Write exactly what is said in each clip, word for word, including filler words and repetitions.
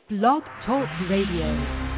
Blog Talk Radio.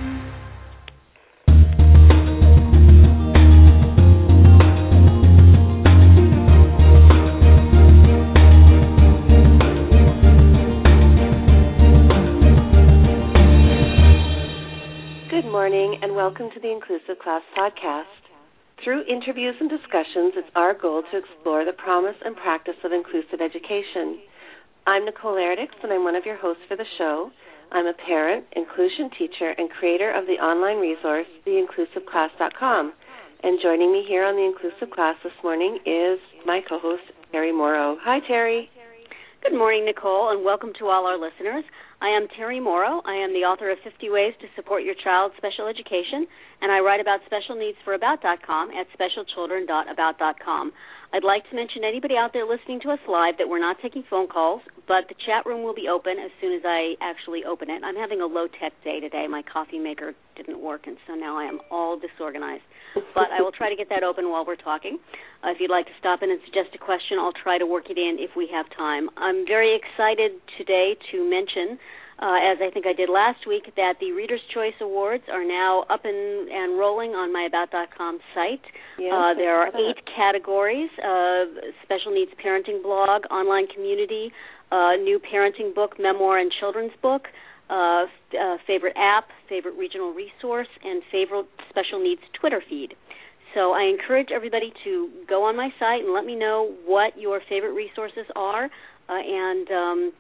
Good morning and welcome to the Inclusive Class Podcast. Through interviews and discussions, it's our goal to explore the promise and practice of inclusive education. I'm Nicole Erdix, and I'm one of your hosts for the show. I'm a parent, inclusion teacher, and creator of the online resource, the inclusive class dot com. And joining me here on the Inclusive Class this morning is my co-host, Terry Morrow. Hi, Terry. Good morning, Nicole, and welcome to all our listeners. I am Terry Morrow. I am the author of fifty Ways to Support Your Child's Special Education, and I write about special needs for about dot com at special children dot about dot com. I'd like to mention anybody out there listening to us live that we're not taking phone calls, but the chat room will be open as soon as I actually open it. I'm having a low-tech day today. My coffee maker didn't work, and so now I am all disorganized. But I will try to get that open while we're talking. Uh, if you'd like to stop in and suggest a question, I'll try to work it in if we have time. I'm very excited today to mention, uh, as I think I did last week, that the Reader's Choice Awards are now up and, and rolling on my about dot com site. Yes, uh, there are eight categories, uh, special needs parenting blog, online community, uh, new parenting book, memoir, and children's book, uh, uh, favorite app, favorite regional resource, and favorite special needs Twitter feed. So I encourage everybody to go on my site and let me know what your favorite resources are, uh, and um,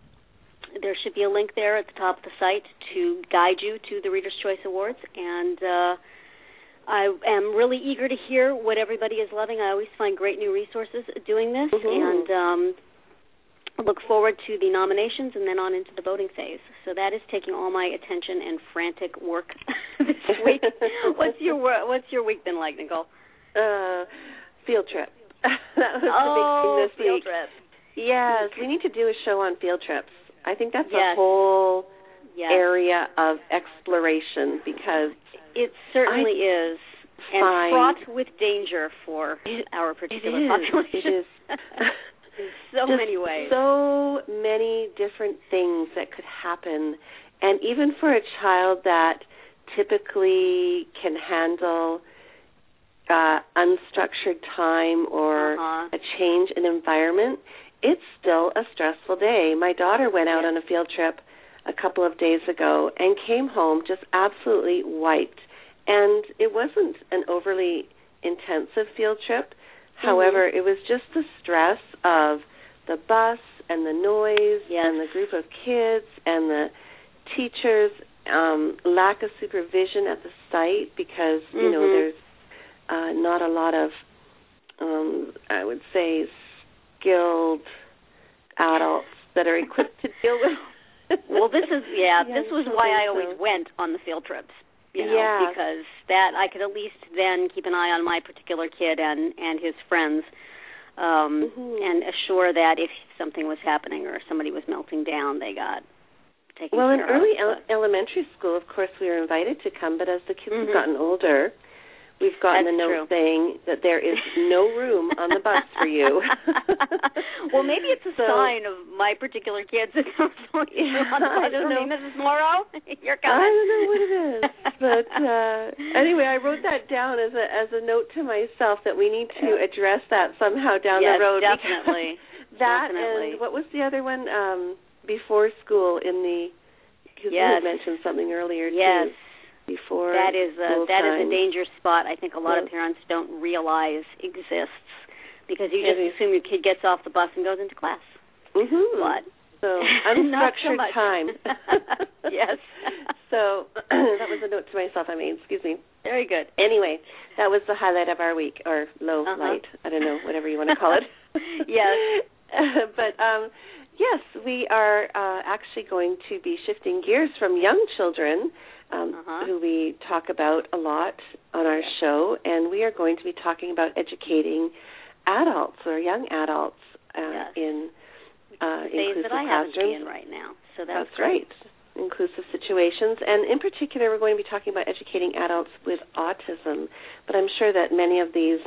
there should be a link there at the top of the site to guide you to the Reader's Choice Awards, and uh, I am really eager to hear what everybody is loving. I always find great new resources doing this, mm-hmm. and um, look forward to the nominations and then on into the voting phase. So that is taking all my attention and frantic work this week. What's your What's your week been like, Nicole? Uh, field trip. That was oh, the big thing this field week. trip. Yes, we need to do a show on field trips. I think that's yes. a whole yes. area of exploration because it certainly I is, and find fraught with danger for it, our particular it is, population. It is. In so Just many ways. So many different things that could happen. And even for a child that typically can handle uh, unstructured time or uh-huh. a change in environment, it's still a stressful day. My daughter went out yes. on a field trip a couple of days ago and came home just absolutely wiped. And it wasn't an overly intensive field trip. However, mm-hmm. it was just the stress of the bus and the noise yes. and the group of kids and the teachers, um, lack of supervision at the site because, you mm-hmm. know, there's uh, not a lot of, um, I would say, skilled adults that are equipped to deal with. Well, this is, yeah, yeah this was why I always so. went on the field trips. You know, yeah. because that I could at least then keep an eye on my particular kid and, and his friends um, mm-hmm. and assure that if something was happening or somebody was melting down, they got taken well, care of. Well, in early ele- elementary school, of course, we were invited to come, but as the kids mm-hmm. have gotten older, we've gotten That's a note true. saying that there is no room on the bus for you. Well, maybe it's a so, sign of my particular kids that don't want you yeah, on the bus I don't for know. me, Missus Morrow. You're coming. I don't know what it is, but uh, anyway, I wrote that down as a as a note to myself that we need to address that somehow down yes, the road. Definitely. That definitely. and what was the other one? Um, before school in the because yes. you had mentioned something earlier yes. too. Before that is a, that time. is a danger spot. I think a lot yeah. of parents don't realize exists because you it just is. assume your kid gets off the bus and goes into class. Mm-hmm. But so unstructured so time. Yes. So that was a note to myself I made. Excuse me. Very good. Anyway, that was the highlight of our week, or low uh-huh. light. I don't know, whatever you want to call it. Yes. Uh, but um, yes, we are uh, actually going to be shifting gears from young children. Um, uh-huh. who we talk about a lot on our show, and we are going to be talking about educating adults or young adults uh, yes. in uh, the phase inclusive that I happen to be classrooms. in right now. So that's, that's right. Inclusive situations, and in particular, we're going to be talking about educating adults with autism. But I'm sure that many of these,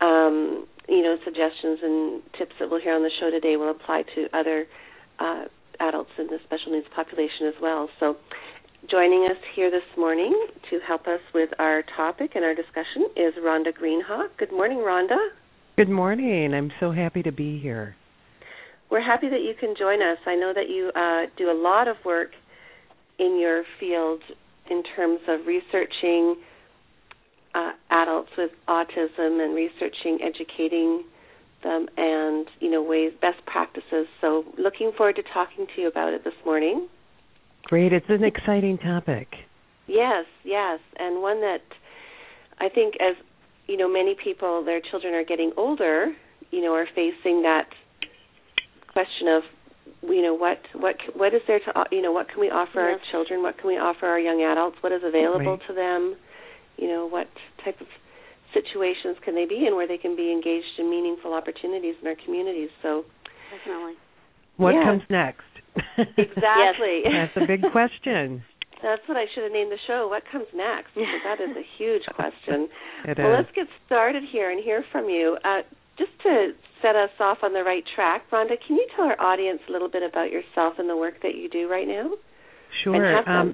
um, you know, suggestions and tips that we'll hear on the show today will apply to other uh, adults in the special needs population as well. So joining us here this morning to help us with our topic and our discussion is Rhonda Greenhawk. Good morning, Rhonda. Good morning. I'm so happy to be here. We're happy that you can join us. I know that you uh, do a lot of work in your field in terms of researching uh, adults with autism and researching, educating them, and you know ways, best practices. So, looking forward to talking to you about it this morning. Great. It's an exciting topic. Yes, yes, and one that I think, as you know, many people, their children are getting older, you know, are facing that question of, you know, what what what is there to, you know, what can we offer yes. our children? What can we offer our young adults? What is available right. to them? You know, what type of situations can they be in where they can be engaged in meaningful opportunities in our communities? So, definitely. What yeah. comes next? Exactly. Yes. That's a big question. That's what I should have named the show. What comes next? Because that is a huge question. It well, is. let's get started here and hear from you. Uh, just to set us off on the right track, Rhonda, can you tell our audience a little bit about yourself and the work that you do right now? Sure. Um,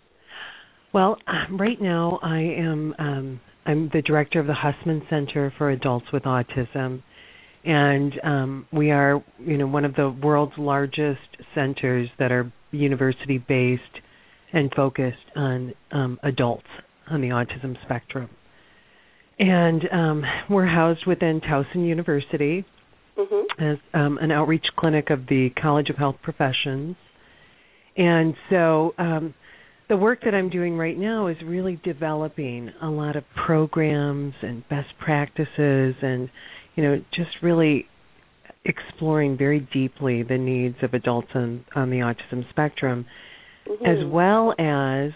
well, right now I am um, I'm the director of the Hussman Center for Adults with Autism, and um, we are, you know, one of the world's largest centers that are university-based and focused on um, adults on the autism spectrum. And um, we're housed within Towson University mm-hmm. as um, an outreach clinic of the College of Health Professions. And so um, the work that I'm doing right now is really developing a lot of programs and best practices and, you know, just really exploring very deeply the needs of adults on, on the autism spectrum, mm-hmm. as well as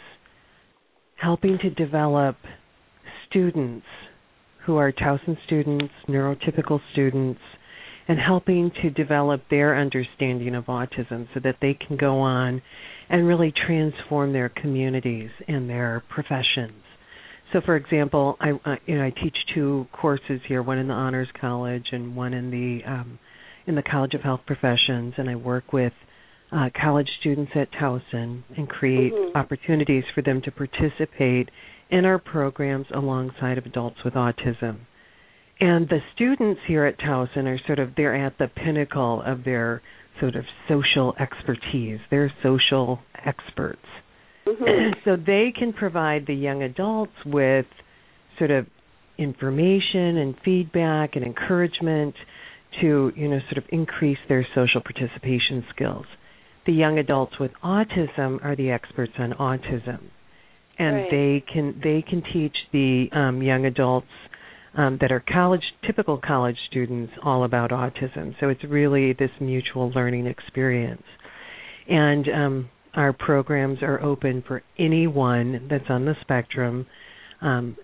helping to develop students who are Towson students, neurotypical students, and helping to develop their understanding of autism so that they can go on and really transform their communities and their professions. So, for example, I uh, you know I teach two courses here, one in the Honors College and one in the um, in the College of Health Professions, and I work with uh, college students at Towson and create mm-hmm. opportunities for them to participate in our programs alongside of adults with autism. And the students here at Towson are sort of, they're at the pinnacle of their sort of social expertise. They're social experts. Mm-hmm. So they can provide the young adults with sort of information and feedback and encouragement to, you know, sort of increase their social participation skills. The young adults with autism are the experts on autism. And right. they can they can teach the um, young adults um, that are college typical college students all about autism. So it's really this mutual learning experience. And um, our programs are open for anyone that's on the spectrum. Um,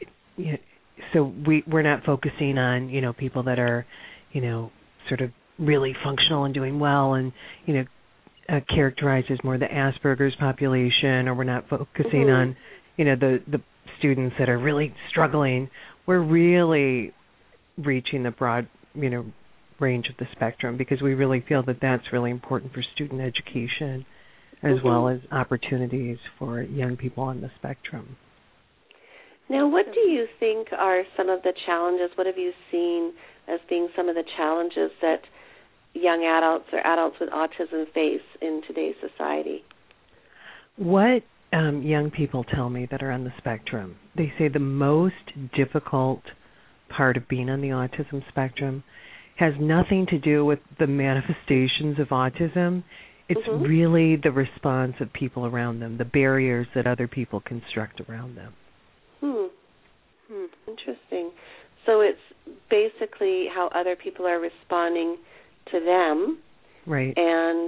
so we we're not focusing on, you know, people that are, you know, sort of really functional and doing well and, you know, Uh, characterizes more the Asperger's population, or we're not focusing mm-hmm. on, you know, the, the students that are really struggling. We're really reaching the broad, you know, range of the spectrum because we really feel that that's really important for student education as mm-hmm. well as opportunities for young people on the spectrum. Now, what do you think are some of the challenges? What have you seen as being some of the challenges that young adults or adults with autism face in today's society? What um, young people tell me that are on the spectrum, they say the most difficult part of being on the autism spectrum has nothing to do with the manifestations of autism. It's mm-hmm. really the response of people around them, the barriers that other people construct around them. Hmm. hmm. Interesting. So it's basically how other people are responding to them, right? And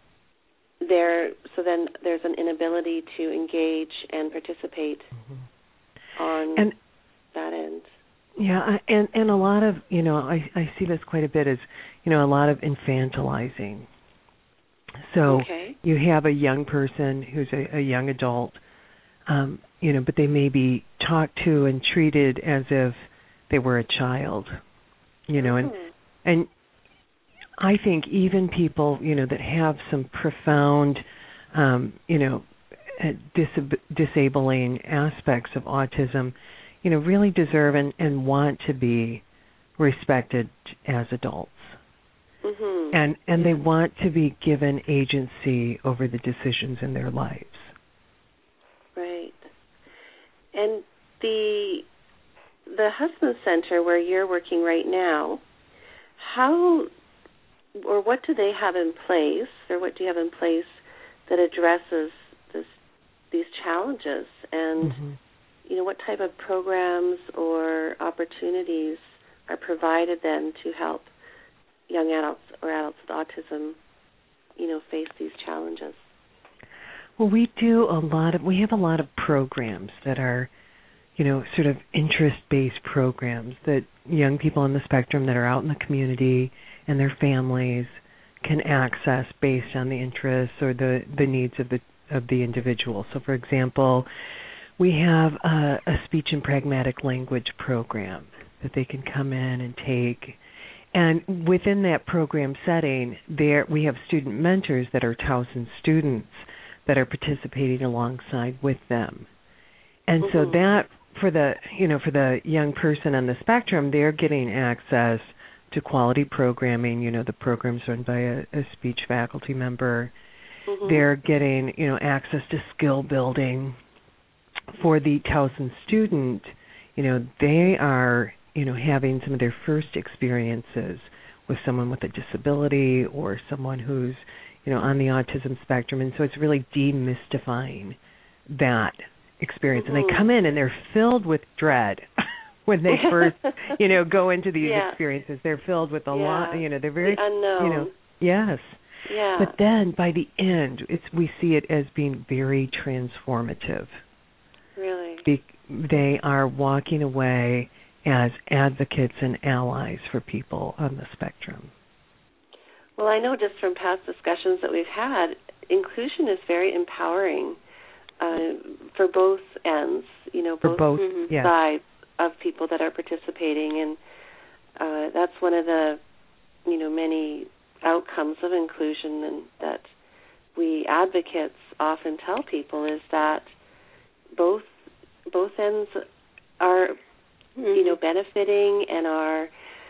there, so then there's an inability to engage and participate mm-hmm. on and, that end. Yeah, and and a lot of, you know, I I see this quite a bit as, you know, a lot of infantilizing. So okay. you have a young person who's a, a young adult, um, you know, but they may be talked to and treated as if they were a child, you know, mm-hmm. and and. I think even people, you know, that have some profound, um, you know, dis- disabling aspects of autism, you know, really deserve and, and want to be respected as adults. Mm-hmm. And and yeah. they want to be given agency over the decisions in their lives. Right. And the the Hussman Center where you're working right now, how or what do they have in place, or what do you have in place that addresses this, these challenges? And, mm-hmm. you know, what type of programs or opportunities are provided then to help young adults or adults with autism, you know, face these challenges? Well, we do a lot of, we have a lot of programs that are, you know, sort of interest-based programs that young people on the spectrum that are out in the community and their families can access based on the interests or the, the needs of the of the individual. So, for example, we have a, a speech and pragmatic language program that they can come in and take. And within that program setting, there we have student mentors that are Towson students that are participating alongside with them. And mm-hmm. so that for the you know for the young person on the spectrum, they're getting access to quality programming. You know, the program's run by a, a speech faculty member. Mm-hmm. They're getting you know access to skill building. For the Towson student, you know, they are you know having some of their first experiences with someone with a disability or someone who's you know on the autism spectrum, and so it's really demystifying that experience. Mm-hmm. And they come in and they're filled with dread when they first, you know, go into these yeah. experiences. They're filled with a yeah. lot, you know, they're very, the unknown. you know, yes. Yeah. But then by the end, it's we see it as being very transformative. Really? Be- they are walking away as advocates and allies for people on the spectrum. Well, I know just from past discussions that we've had, inclusion is very empowering uh, for both ends, you know, both, both mm-hmm. yes. sides of people that are participating. And uh, that's one of the, you know, many outcomes of inclusion and that we advocates often tell people is that both both ends are, mm-hmm. you know, benefiting and are,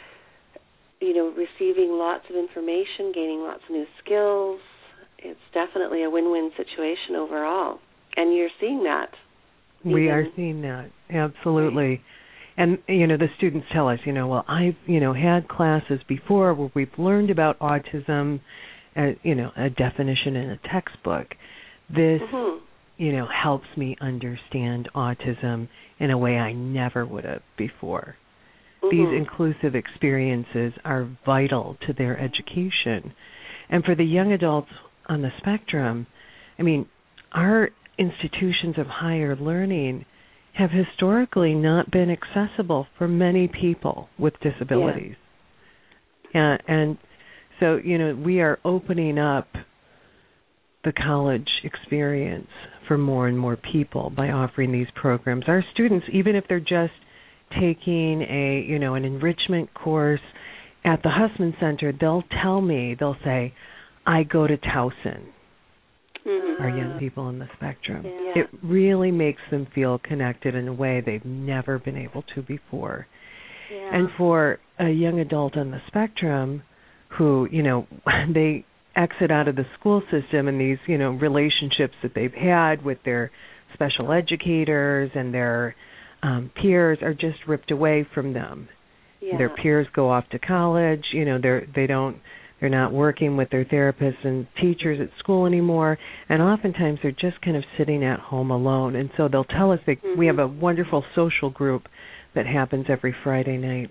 you know, receiving lots of information, gaining lots of new skills. It's definitely a win-win situation overall. And you're seeing that. We even. are seeing that, absolutely. Right. And, you know, the students tell us, you know, well, I've, you know, had classes before where we've learned about autism, uh, you know, a definition in a textbook. This, mm-hmm. you know, helps me understand autism in a way I never would have before. Mm-hmm. These inclusive experiences are vital to their education. And for the young adults on the spectrum, I mean, our institutions of higher learning have historically not been accessible for many people with disabilities. Yeah. Uh, and so, you know, we are opening up the college experience for more and more people by offering these programs. Our students, even if they're just taking a, you know, an enrichment course at the Hussman Center, they'll tell me, they'll say, I go to Towson. Mm-hmm. Our young people on the spectrum. Yeah. It really makes them feel connected in a way they've never been able to before. Yeah. And for a young adult on the spectrum who, you know, they exit out of the school system and these, you know, relationships that they've had with their special educators and their um, peers are just ripped away from them. Yeah. Their peers go off to college, you know, they're they don't They're not working with their therapists and teachers at school anymore, and oftentimes they're just kind of sitting at home alone. And so they'll tell us that mm-hmm. we have a wonderful social group that happens every Friday night,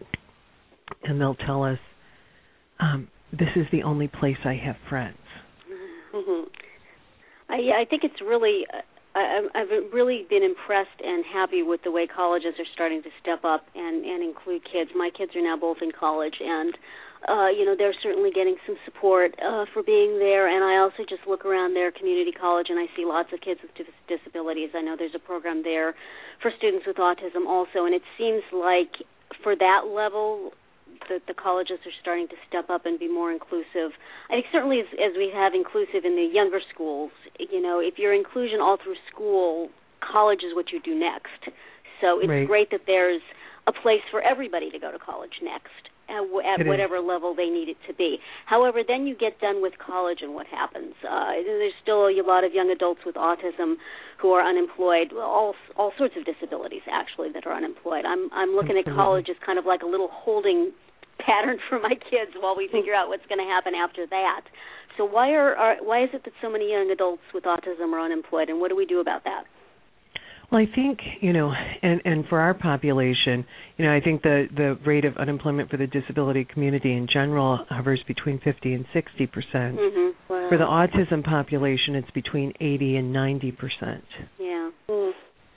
and they'll tell us, um, this is the only place I have friends. Mm-hmm. I, yeah, I think it's really, uh, I, I've really been impressed and happy with the way colleges are starting to step up and, and include kids. My kids are now both in college, and Uh, you know, they're certainly getting some support uh, for being there, and I also just look around their community college and I see lots of kids with dis- disabilities. I know there's a program there for students with autism also, and it seems like for that level, that the colleges are starting to step up and be more inclusive. I think certainly as, as we have inclusive in the younger schools, you know, if you're inclusion all through school, college is what you do next. So it's right. great that there's a place for everybody to go to college next at, at whatever level they need it to be. However, then you get done with college and what happens? Uh, there's still a lot of young adults with autism who are unemployed, all all sorts of disabilities actually that are unemployed. I'm I'm looking Absolutely. at college as kind of like a little holding pattern for my kids while we figure out what's going to happen after that. So why are, are why is it that so many young adults with autism are unemployed, and what do we do about that? Well, I think, you know, and, and for our population, you know, I think the, the rate of unemployment for the disability community in general hovers between fifty and sixty percent. Mm-hmm. Wow. For the autism population, it's between eighty and ninety percent. Yeah. Mm.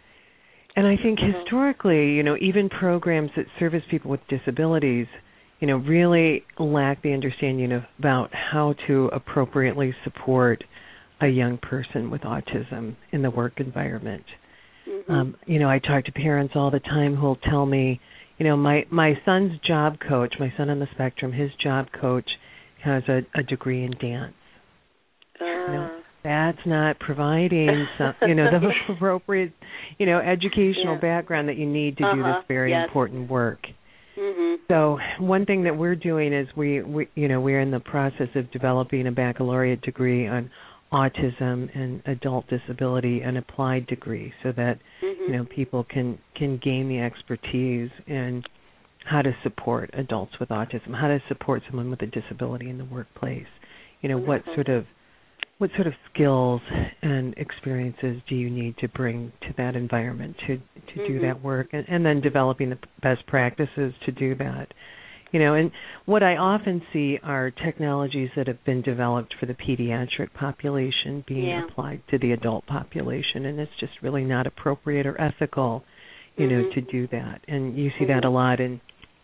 And I think historically, you know, even programs that service people with disabilities, you know, really lack the understanding of about how to appropriately support a young person with autism in the work environment. Mm-hmm. Um, you know, I talk to parents all the time who will tell me, you know, my, my son's job coach, my son on the spectrum, his job coach has a, a degree in dance. Uh. You know, that's not providing some, you know, the appropriate, you know, educational yeah. background background that you need to uh-huh. do this very yes. important work. Mm-hmm. So one thing that we're doing is we, we, you know, we're in the process of developing a baccalaureate degree on autism and adult disability, an applied degree, so that mm-hmm. you know people can can gain the expertise in how to support adults with autism, how to support someone with a disability in the workplace. You know, what sort of what sort of skills and experiences do you need to bring to that environment to to mm-hmm. do that work, and, and then developing the best practices to do that. You know, and what I often see are technologies that have been developed for the pediatric population being yeah. applied to the adult population, and it's just really not appropriate or ethical, you mm-hmm. know, to do that. And you see mm-hmm. that a lot in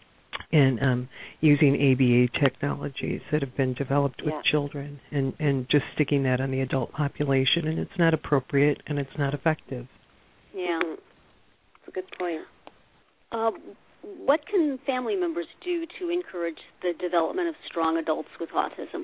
in um, using A B A technologies that have been developed with yeah. children, and and just sticking that on the adult population, and it's not appropriate and it's not effective. Yeah, mm-hmm. That's a good point. Uh, What can family members do to encourage the development of strong adults with autism?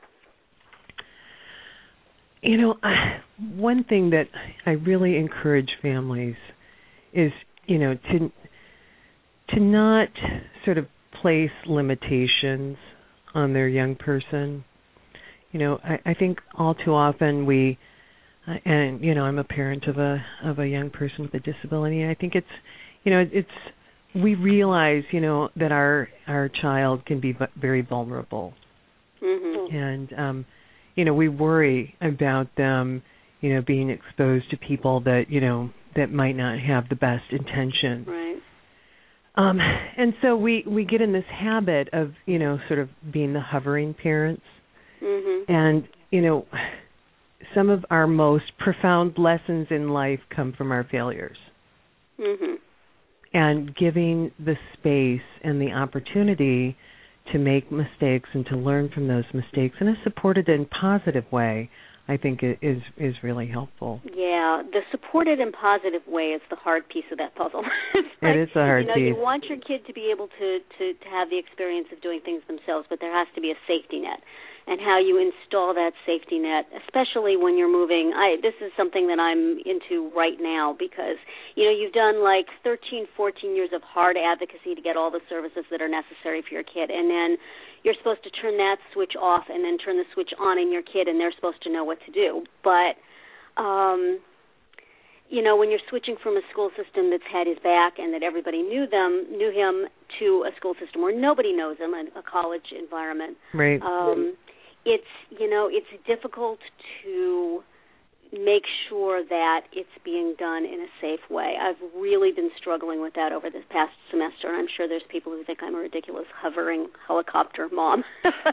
You know, I, one thing that I really encourage families is, you know, to to not sort of place limitations on their young person. You know, I, I think all too often we, uh, and you know, I'm a parent of a of a young person with a disability. I think it's, you know, it's. we realize, you know, that our our child can be very vulnerable, mm-hmm. and um, you know, we worry about them, you know, being exposed to people that you know that might not have the best intention. Right. Um, and so we we get in this habit of, you know, sort of being the hovering parents, mm-hmm. and you know, some of our most profound lessons in life come from our failures. Mm-hmm. And giving the space and the opportunity to make mistakes and to learn from those mistakes in a supported and positive way, I think is is really helpful. Yeah, the supported and positive way is the hard piece of that puzzle. Like, it is a hard you know, piece. You want your kid to be able to, to, to have the experience of doing things themselves, but there has to be a safety net. And how you install that safety net, especially when you're moving. I, this is something that I'm into right now because, you know, you've done like thirteen, fourteen years of hard advocacy to get all the services that are necessary for your kid. And then you're supposed to turn that switch off and then turn the switch on in your kid, and they're supposed to know what to do. But, um, you know, when you're switching from a school system that's had his back and that everybody knew them, knew him, to a school system where nobody knows him, a, a college environment. Right. Um, It's, you know, it's difficult to make sure that it's being done in a safe way. I've really been struggling with that over this past semester, and I'm sure there's people who think I'm a ridiculous hovering helicopter mom.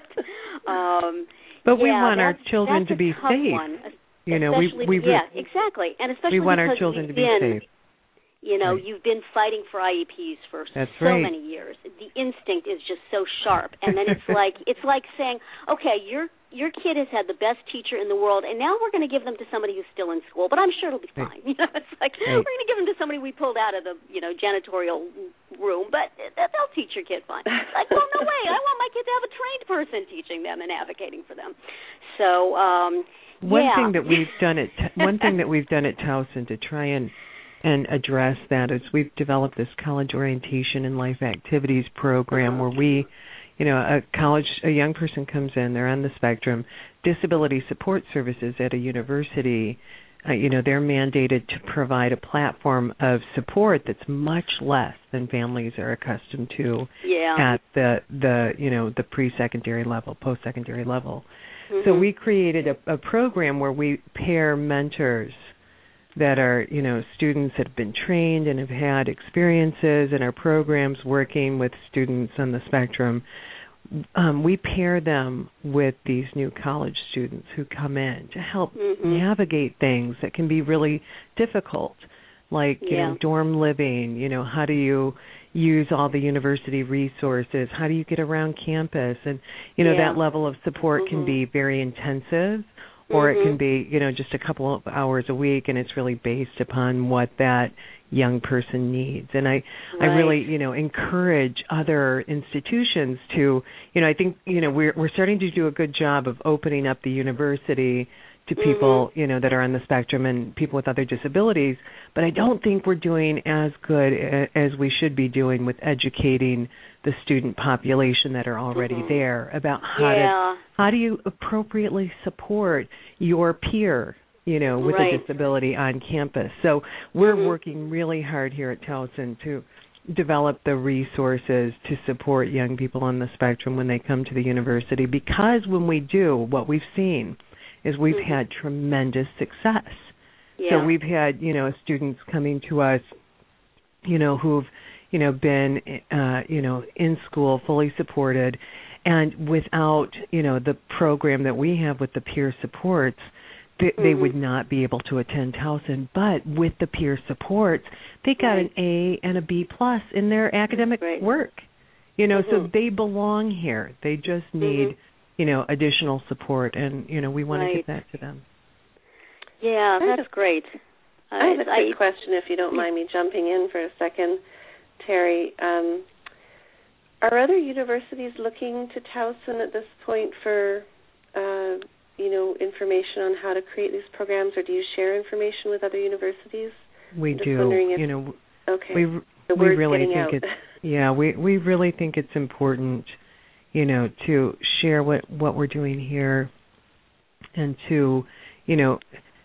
um, but we yeah, want our children to be safe. One, you know, we we yeah, exactly, and especially we want because our children to be been, safe. You know, right. You've been fighting for I E Ps for That's so right. many years. The instinct is just so sharp, and then it's like it's like saying, okay, you're your kid has had the best teacher in the world, and now we're going to give them to somebody who's still in school, but I'm sure it'll be fine. Right. You know, it's like right. we're going to give them to somebody we pulled out of the, you know, janitorial room, but they'll teach your kid fine. It's like, well, no way. I want my kid to have a trained person teaching them and advocating for them. So, um, one yeah. thing that we've done at one thing that we've done at Towson to try and and address that is we've developed this college orientation and life activities program uh-huh. where we. You know, a college, a young person comes in, they're on the spectrum. Disability support services at a university, uh, you know, they're mandated to provide a platform of support that's much less than families are accustomed to yeah. at the, the, you know, the pre-secondary level, post-secondary level. Mm-hmm. So we created a, a program where we pair mentors that are, you know, students that have been trained and have had experiences in our programs working with students on the spectrum. Um, we pair them with these new college students who come in to help mm-hmm. navigate things that can be really difficult, like, you yeah. know, dorm living, you know, how do you use all the university resources, how do you get around campus, and, you know, yeah. that level of support mm-hmm. can be very intensive. Or mm-hmm. it can be, you know, just a couple of hours a week, and it's really based upon what that young person needs. And I, right. I really, you know, encourage other institutions to, you know, I think, you know, we're we're starting to do a good job of opening up the university to people, mm-hmm. you know, that are on the spectrum and people with other disabilities. But I don't think we're doing as good as we should be doing with educating the student population that are already mm-hmm. there about how yeah. to how do you appropriately support your peer, you know, with right. a disability on campus. So we're mm-hmm. working really hard here at Towson to develop the resources to support young people on the spectrum when they come to the university, because when we do, what we've seen is we've mm-hmm. had tremendous success. Yeah. So we've had, you know, students coming to us, you know, who've, you know, been, uh, you know, in school, fully supported, and without, you know, the program that we have with the peer supports, they, mm-hmm. they would not be able to attend Towson. But with the peer supports, they got right. an A and a B plus in their academic right. work. You know, mm-hmm. so they belong here. They just need, mm-hmm. you know, additional support, and, you know, we want right. to give that to them. Yeah, that's great. I have a quick I, question, if you don't mind me jumping in for a second, Terry. Um, are other universities looking to Towson at this point for, uh, you know, information on how to create these programs, or do you share information with other universities? We I'm just do. wondering if, you know, okay. we the we word's really getting think out. it's yeah we we really think it's important, you know, to share what what we're doing here, and to, you know,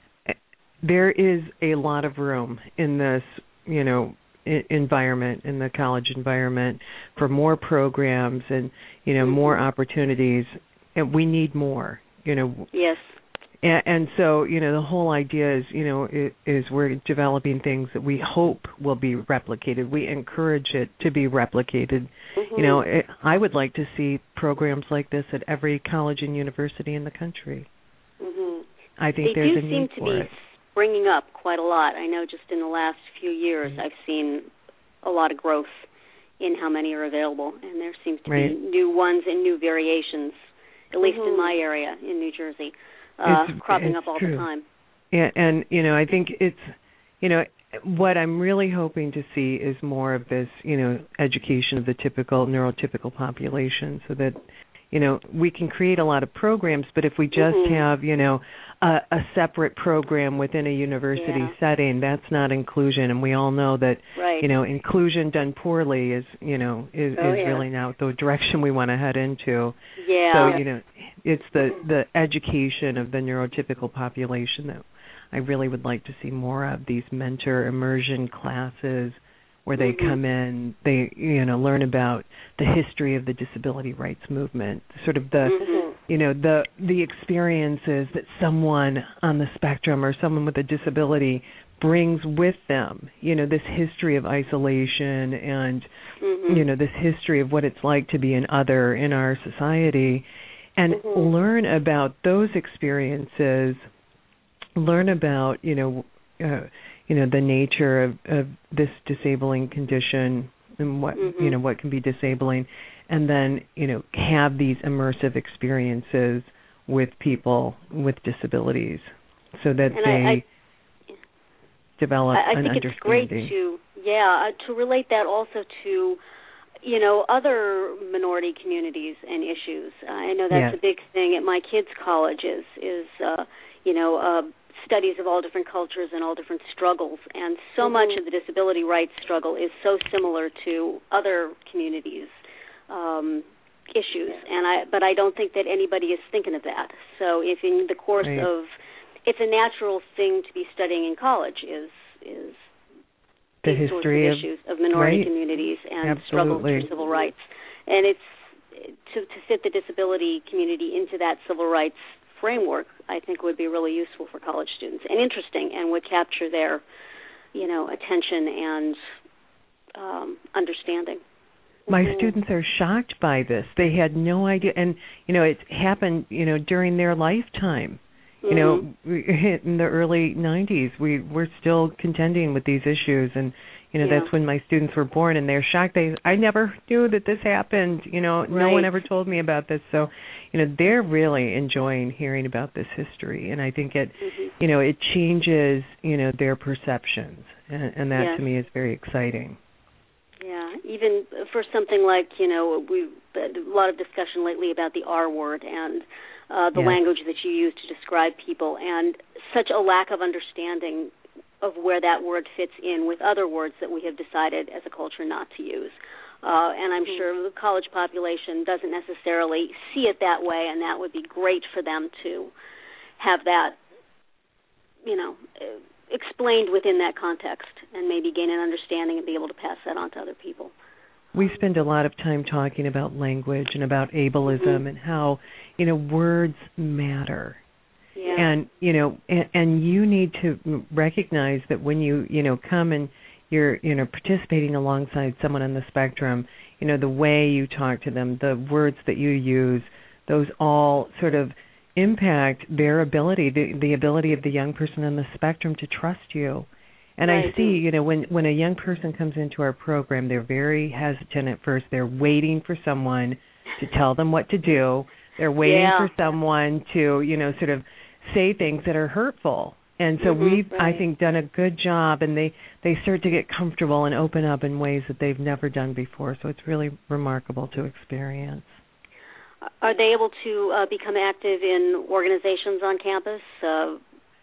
there is a lot of room in this, you know, I- environment, in the college environment, for more programs and, you know, mm-hmm. more opportunities, and we need more, you know. Yes. And, and so, you know, the whole idea is, you know, is, is we're developing things that we hope will be replicated. We encourage it to be replicated. Mm-hmm. You know, it, I would like to see programs like this at every college and university in the country. Mm-hmm. I think they there's do a need seem to for be it. Springing up quite a lot. I know just in the last few years mm-hmm. I've seen a lot of growth in how many are available, and there seems to right. be new ones and new variations, at least mm-hmm. in my area in New Jersey, uh, it's, cropping it's up all true. the time. Yeah, and, you know, I think it's, you know, what I'm really hoping to see is more of this, you know, education of the typical, neurotypical population, so that, you know, we can create a lot of programs, but if we just mm-hmm. have, you know, a, a separate program within a university yeah. setting, that's not inclusion. And we all know that, right. you know, inclusion done poorly is, you know, is, oh, is yeah. really not the direction we want to head into. Yeah. So, you know, it's the, the education of the neurotypical population that I really would like to see more of, these mentor immersion classes where they mm-hmm. come in, they, you know, learn about the history of the disability rights movement, sort of the, mm-hmm. you know, the the experiences that someone on the spectrum or someone with a disability brings with them, you know, this history of isolation and, mm-hmm. you know, this history of what it's like to be an other in our society, and mm-hmm. learn about those experiences, learn about, you know, uh, you know, the nature of, of this disabling condition and what, mm-hmm. you know, what can be disabling, and then, you know, have these immersive experiences with people with disabilities so that and they I, I, develop I, I an think understanding. It's great to, yeah, uh, to relate that also to, you know, other minority communities and issues. Uh, I know that's yes. a big thing at my kids' college is, is uh, you know, uh, studies of all different cultures and all different struggles. And so mm-hmm. much of the disability rights struggle is so similar to other communities' um, issues. Yeah. And I, but I don't think that anybody is thinking of that. So if in the course right. of, it's a natural thing to be studying in college is is the these history sorts of, of issues of minority right. communities and Absolutely. struggles for civil rights. And it's to, to fit the disability community into that civil rights framework, I think would be really useful for college students and interesting and would capture their, you know, attention and um, understanding. My mm-hmm. students are shocked by this. They had no idea. And, you know, it happened, you know, during their lifetime. You know, mm-hmm. in the early nineties, we were still contending with these issues, and you know yeah. that's when my students were born, and they're shocked. They, I never knew that this happened. You know, right. no one ever told me about this. So, you know, they're really enjoying hearing about this history, and I think it, mm-hmm. you know, it changes, you know, their perceptions, and, and that yes. to me is very exciting. Yeah, even for something like, you know, we've had a lot of discussion lately about the R word and uh, the yes. language that you use to describe people, and such a lack of understanding of where that word fits in with other words that we have decided as a culture not to use. Uh, and I'm mm-hmm. sure the college population doesn't necessarily see it that way, and that would be great for them to have that, you know, explained within that context and maybe gain an understanding and be able to pass that on to other people. We spend a lot of time talking about language and about ableism mm-hmm. and how, you know, words matter. Yeah. And, you know, and, and you need to recognize that when you, you know, come and you're, you know, participating alongside someone on the spectrum, you know, the way you talk to them, the words that you use, those all sort of impact their ability, the, the ability of the young person on the spectrum to trust you. And right. I see, you know, when, when a young person comes into our program, they're very hesitant at first. They're waiting for someone to tell them what to do. They're waiting yeah. for someone to, you know, sort of say things that are hurtful. And so mm-hmm, we've, right. I think, done a good job, and they, they start to get comfortable and open up in ways that they've never done before. So it's really remarkable to experience. Are they able to uh, become active in organizations on campus? Uh,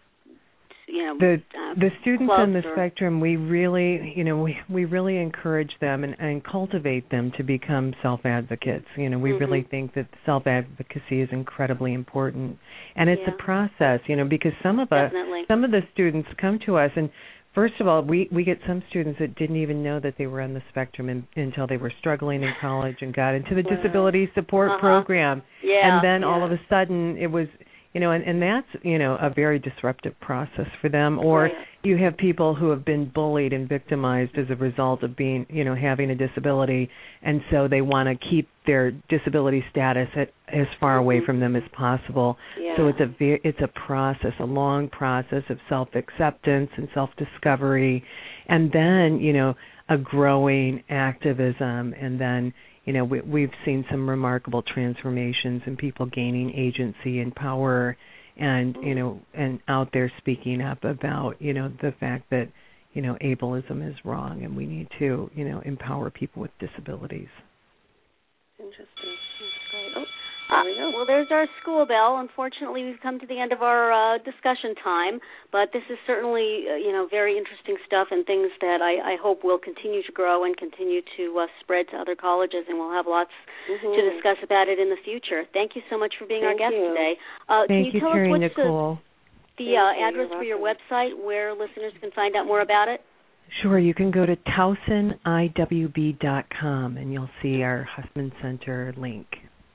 you know, the uh, the students on the or... spectrum, we really, you know, we we really encourage them and, and cultivate them to become self-advocates. You know, we mm-hmm. really think that self-advocacy is incredibly important, and it's yeah. a process. You know, because some of us, some of the students come to us, and first of all, we we get some students that didn't even know that they were on the spectrum in, until they were struggling in college and got into the wow. disability support uh-huh. program, yeah. and then yeah. all of a sudden it was. You know, and, and that's, you know, a very disruptive process for them. Or right. you have people who have been bullied and victimized as a result of being, you know, having a disability, and so they want to keep their disability status at, as far away mm-hmm. from them as possible. Yeah. So it's a ve- it's a process, a long process of self-acceptance and self-discovery, and then, you know, a growing activism, and then, you know, we, we've seen some remarkable transformations in people gaining agency and power, and you know, and out there speaking up about, you know, the fact that, you know, ableism is wrong, and we need to, you know, empower people with disabilities. Interesting. That's great. Oh. Uh, well, there's our school bell. Unfortunately, we've come to the end of our uh, discussion time, but this is certainly, uh, you know, very interesting stuff and things that I, I hope will continue to grow and continue to uh, spread to other colleges, and we'll have lots mm-hmm. to discuss about it in the future. Thank you so much for being Thank our guest you. today. Uh, Thank can you, you, tell Terry us what's Nicole. the, the uh, address for your website where listeners can find out more about it? Sure, you can go to towson I W B dot com, and you'll see our Hussman Center link.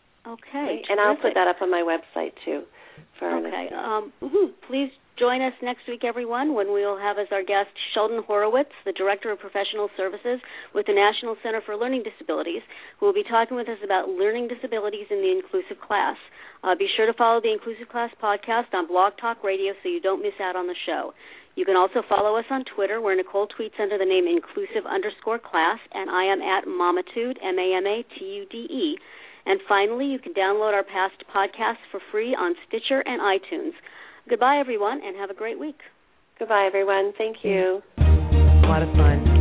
Okay, and I'll put that up on my website too. For our okay, next um, mm-hmm. Please join us next week, everyone, when we'll have as our guest Sheldon Horowitz, the Director of Professional Services with the National Center for Learning Disabilities, who will be talking with us about learning disabilities in the inclusive class. Uh, be sure to follow the Inclusive Class podcast on Blog Talk Radio so you don't miss out on the show. You can also follow us on Twitter, where Nicole tweets under the name inclusive underscore class, and I am at Mamatude, M A M A T U D E. And finally, you can download our past podcasts for free on Stitcher and iTunes. Goodbye, everyone, and have a great week. Goodbye, everyone. Thank you. A lot of fun.